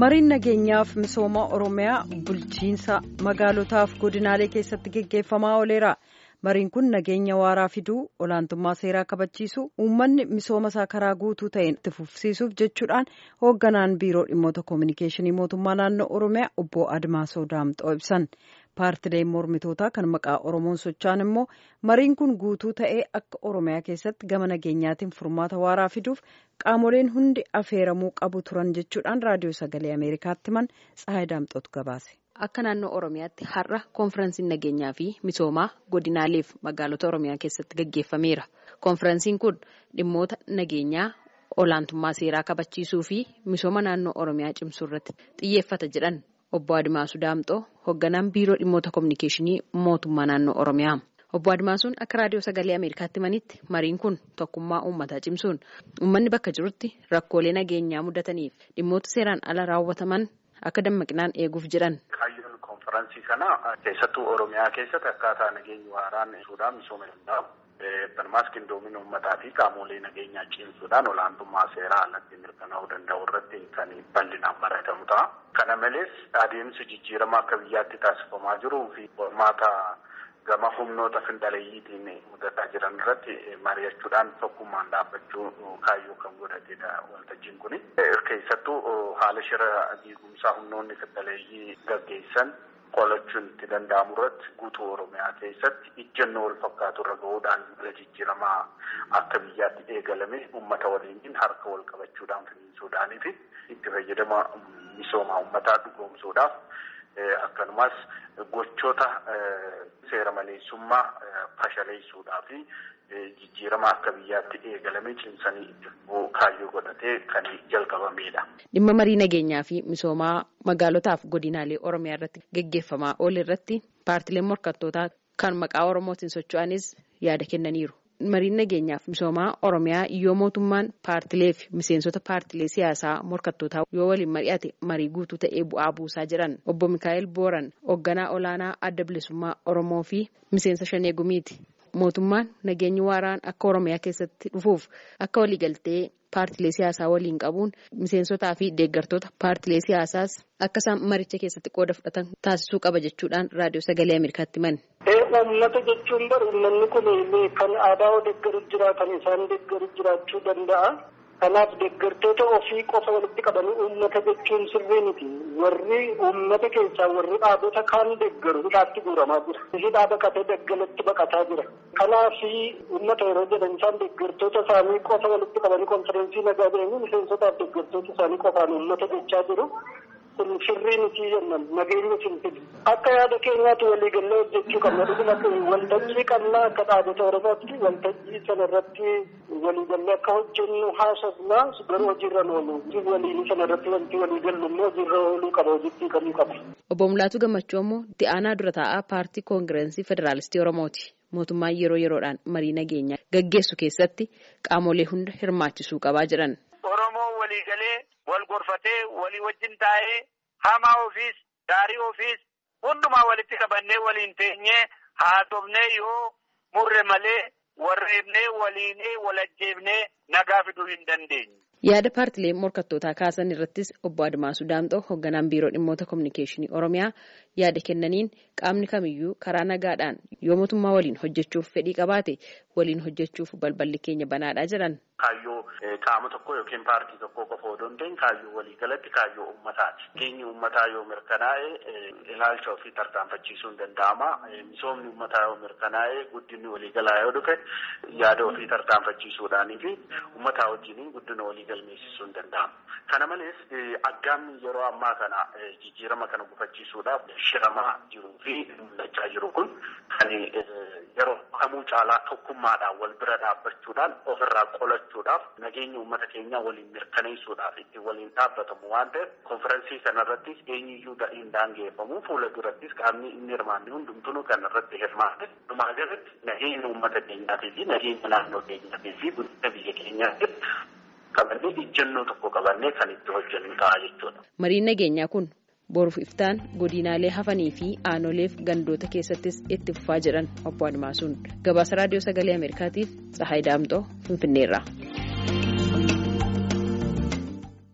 Mariin nageenyaaf misooma Oromiyaa bulchiinsa magaalotaaf godinaalee keessatti geggeeffamaa ooleera. Mariin kun nageenya waaraa fiduu, olaantummaa seeraa kabachiisuu, uummanni misooma isaa karaa guutuu ta'een itti fufsiisuuf jechuudhaan hoogganaan biiroo dhimmoota koominikeeshinii mootummaa naannoo Oromiyaa obbo Admaasoo Daamxoo ibsan. Paartileen mormitootaa kan maqaa Oromoon socho'an immoo mariin kun guutuu ta'ee akka Oromiyaa keessatti gama nageenyaatiin furmaata waaraa fiduuf qaamoleen hundi affeeramuu qabu turan jechuudhaan raadiyoo sagalee Ameerikaatti himan Tsahaay Daamxootu gabaase. Akka naannoo Oromiyaatti har'a konferensiin nageenyaa fi misoomaa godinaalee fi magaalota Oromiyaa keessatti gaggeeffameera. Konferensiin kun dhimmoota nageenyaa, olaantummaa seeraa kabachiisuu fi misooma naannoo Oromiyaa cimsuu irratti xiyyeeffata jedhan obbo Admaasuu Daamxoo hoogganaan biiroo dhimmoota koominikeeshinii mootummaa naannoo Oromiyaa. Obbo Admaasuun akka raadiyoo sagalee Ameerikaatti himanitti mariin kun tokkummaa uummataa cimsuun uummanni bakka jirutti rakkoolee nageenyaa mudataniif dhimmoota seeraan ala raawwataman akka dammaqinaan eeguuf jedhan. Kaayyoon konferansii kana keessattuu Oromiyaa keessatti akkaataa nageenya waaraan ibsuudhaan misooma danda'u. Banumaas qindoomina uummataa fi qaamolee nageenyaa cimsuudhaan olaantummaa seeraa alatti mirkanaa'uu danda'u irratti kan bal'inaan baratamu ta'a. Kana malees adeemsi jijjiirama akka biyyaatti taasifamaa jiruu fi qormaata gama humnoota findaleeyyiitiin mudataa jiran irratti mari'achuudhaan tokkummaan dhaabbachuu kaayyoo kan godhatedha waltajjiin kuni. Keessattuu haala shira diigumsaa humnoonni findaleeyyii gaggeessan qolachuun itti danda'amu irratti guutuu Oromiyaa keessatti ijjennoo wal fakkaatu irra gahuudhaan mala jijjiiramaa akka biyyaatti eegalame uummata waliin harka wal qabachuudhaan finiinsuudhaanii fi itti fayyadama misoomaa uummataa dhugoomsuudhaaf akkanumas gochoota seera maleessummaa fashaleessuudhaa fi jijjiirama akka biyyaatti eegalame cimsanii itti kaayyoo godhatee kan jalqabamedha. Dhimma marii nageenyaa fi misoomaa magaalotaaf godinaalee Oromiyaa irratti gaggeeffamaa oole irratti paartileen morkattootaa kan maqaa Oromootiin socho'anis yaada kennaniiru. Mariin nageenyaaf misoomaa Oromiyaa yoo mootummaan paartilee fi miseensota paartilee siyaasaa morkattootaa yoo waliin mari'ate marii guutuu ta'ee bu'aa buusaa jiran. Obbo Mikaa'el Booran hoogganaa olaanaa adda bilisummaa Oromoo fi miseensa Shanee Gumiiti. Mootummaan nageenyi waaraan akka Oromiyaa keessatti dhufuuf akka waliigaltee paartilee siyaasaa waliin qabuun miseensotaa fi deeggartoota paartilee siyaasaas akka isaan maricha keessatti qooda fudhatan taasisuu qaba jechuudhaan raadiyoo sagalee Ameerikaatti himan. Uummata jechuun bari uummanni kun kan aadaa deeggaru jira, kan isaan deeggaru jiraachuu danda'a. Kanaaf deeggartoota ofii qofa walitti qabanii uummata jechuun sirrii miti. Warri uummata keessaa warri dhaabota kaan deeggaru hidhaatti guuramaa jira. Hidhaa baqatee daggalatti baqataa jira. Kanaaf uummata yeroo jedhan isaan deeggartoota isaanii qofa walitti qabanii konferensii nagaa jedhanii miseensotaaf deeggartoota isaanii qofaan uummata jechaa jiru. Kun sirrii miti jennan nageenya simsidu. Akka yaada keenyaatti waliigallee hojjechuu qabna. Dhugumatti waltajjii qabna akka dhaabota Oromooti waltajjii sanarratti waliigallee akka hojjennu haasofna garuu hojiirra oolu. Waliin sanarratti wanti waliigallu immoo hojiirra ooluu qaba, hojjechuu qaba. Obbo Mulaatuu Gammachuu immoo itti aanaa dura taa'aa paartii koongireensii federaalistii Oromooti. Mootummaan yeroo yeroodhaan marii nageenyaa gaggeessu keessatti qaamolee hunda hirmaachisuu qabaa jiran. Oromoo waliigalee wal gorfatee walii wajjin taa'ee hamaa ofiis gaarii ofiis hundumaa walitti qabannee waliin teenyee haasofnee yoo murre malee warreebnee waliinee walajjeebnee nagaa fiduu hin dandeenye. Yaada paartilee morkattootaa kaasan irrattis obbo Admaasuu Daamxoo hoogganaan biiroo dhimmoota koominikeeshinii Oromiyaa yaada kennaniin qaamni kamiyyuu karaa nagaadhaan yoo mootummaa waliin hojjechuuf fedhii qabaate waliin hojjechuuf balballi keenya banaadhaa jiran. Kaayyoo qaama tokko yookiin paartii tokko qofa odoo hin ta'in kaayyoo waliigalatti kaayyoo uummataati. Nageenyi uummataa yoo mirkanaa'e ilaalcha ofii tarkaanfachiisuun danda'ama. Misoomni uummataa yoo mirkanaa'e guddinni waliigalaa yoo dhufe yaada ofii tarkaanfachiisuudhaanii fi uummataa wajjiniin guddina waliigalmeessisuun danda'ama. Kana malees aggaamni yeroo ammaa kana jijjiirama kana gufachiisuudhaaf shiramaa jiruu fi mul'achaa jiru kun kan yeroo kamuu caalaa tokkummaadhaan wal bira dhaabbachuudhaan ofirraa qolachuudhaaf nageenya uummata keenyaa waliin mirkaneessuudhaaf itti waliin dhaabbatamu waan ta'eef konferensii kanarrattis eenyuyyuu hin daangeffamu fuula durattis qaamni inni hirmaanne hundumtuu kanarratti hirmaate dhumaa jalatti nageenya uummata keenyaatii fi nageenya naannoo keenyaatii fi guddina biyya keenyaatiif qabannee ijjennoo tokko qabannee kan itti hojjennu ta'a jechuudha. Mariin nageenyaa kun boruuf iftaan godinaalee hafanii fi aanoleef gandoota keessattis itti fufaa jedhan obbo Admaasuun. Gabaasa raadiyoo sagalee Ameerikaatiif Tsahaay Daamxoo Finfinneerraa.